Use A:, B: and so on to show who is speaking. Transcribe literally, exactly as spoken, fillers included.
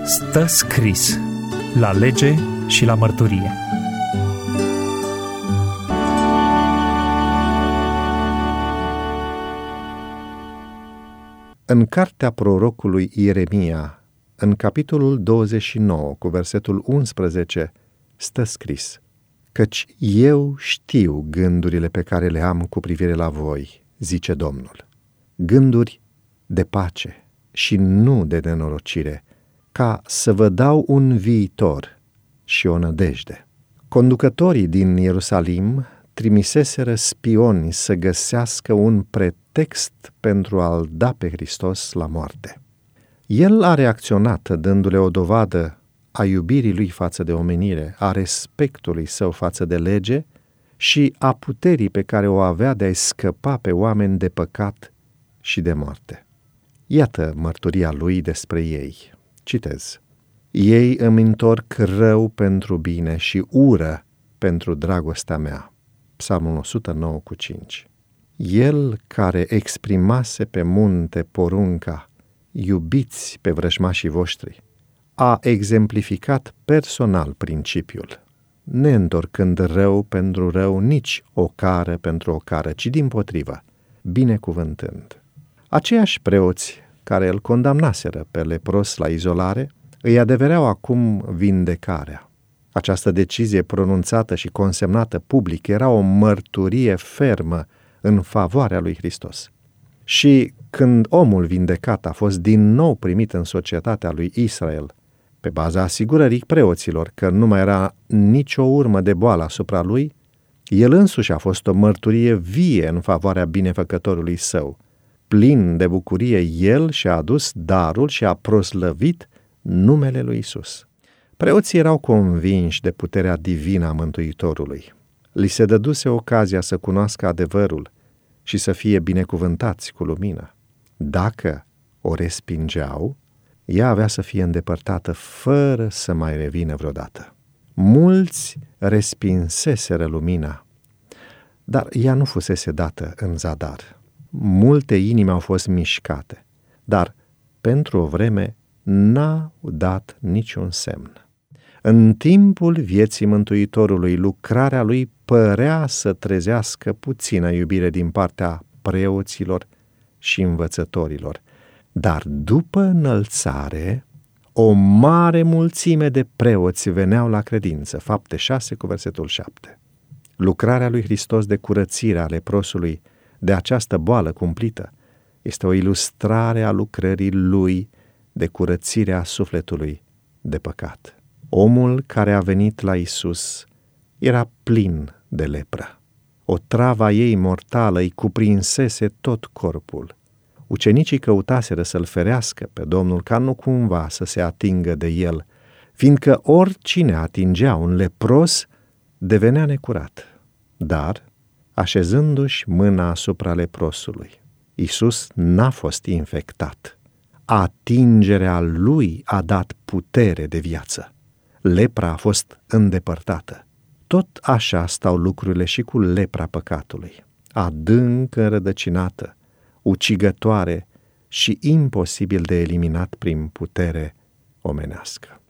A: Stă scris la lege și la mărturie.
B: În cartea prorocului Ieremia, în capitolul douăzeci și nouă, cu versetul unsprezece, stă scris: Căci eu știu gândurile pe care le am cu privire la voi, zice Domnul, gânduri de pace și nu de nenorocire, ca să vă dau un viitor și o nădejde. Conducătorii din Ierusalim trimiseseră spioni să găsească un pretext pentru a-L da pe Hristos la moarte. El a reacționat dându-le o dovadă a iubirii lui față de omenire, a respectului său față de lege și a puterii pe care o avea de a-i scăpa pe oameni de păcat și de moarte. Iată mărturia lui despre ei. Citez: Ei îmi întorc rău pentru bine și ură pentru dragostea mea. Psalmul o sută nouă cu cinci. El care exprimase pe munte porunca, iubiți pe vrăjmașii voștri, a exemplificat personal principiul, neîntorcând rău pentru rău, nici o cară pentru o cară, ci dimpotrivă, binecuvântând. Aceiași preoți care îl condamnaseră pe lepros la izolare îi adevereau acum vindecarea. Această decizie pronunțată și consemnată public era o mărturie fermă în favoarea lui Hristos. Și când omul vindecat a fost din nou primit în societatea lui Israel, pe baza asigurării preoților că nu mai era nicio urmă de boală asupra lui, el însuși a fost o mărturie vie în favoarea binefăcătorului său. Plin de bucurie, el și-a adus darul și a proslăvit numele lui Isus. Preoții erau convinși de puterea divină a Mântuitorului. Li se dăduse ocazia să cunoască adevărul și să fie binecuvântați cu lumină. Dacă o respingeau, ea avea să fie îndepărtată fără să mai revină vreodată. Mulți respinseseră lumina, dar ea nu fusese dată în zadar. Multe inimi au fost mișcate, dar pentru o vreme n-au dat niciun semn. În timpul vieții Mântuitorului, lucrarea lui părea să trezească puțină iubire din partea preoților și învățătorilor, dar după înălțare, o mare mulțime de preoți veneau la credință. Fapte șase cu versetul șapte. Lucrarea lui Hristos de curățire a leprosului de această boală cumplită este o ilustrare a lucrării lui de curățire a sufletului de păcat. Omul care a venit la Isus era plin de lepră. O travă ei mortală îi cuprinsese tot corpul. Ucenicii căutaseră să-l ferească pe Domnul ca nu cumva să se atingă de el, fiindcă oricine atingea un lepros devenea necurat. Dar, așezându-și mâna asupra leprosului, Isus n-a fost infectat. Atingerea lui a dat putere de viață. Lepra a fost îndepărtată. Tot așa stau lucrurile și cu lepra păcatului, adânc înrădăcinată, ucigătoare și imposibil de eliminat prin putere omenească.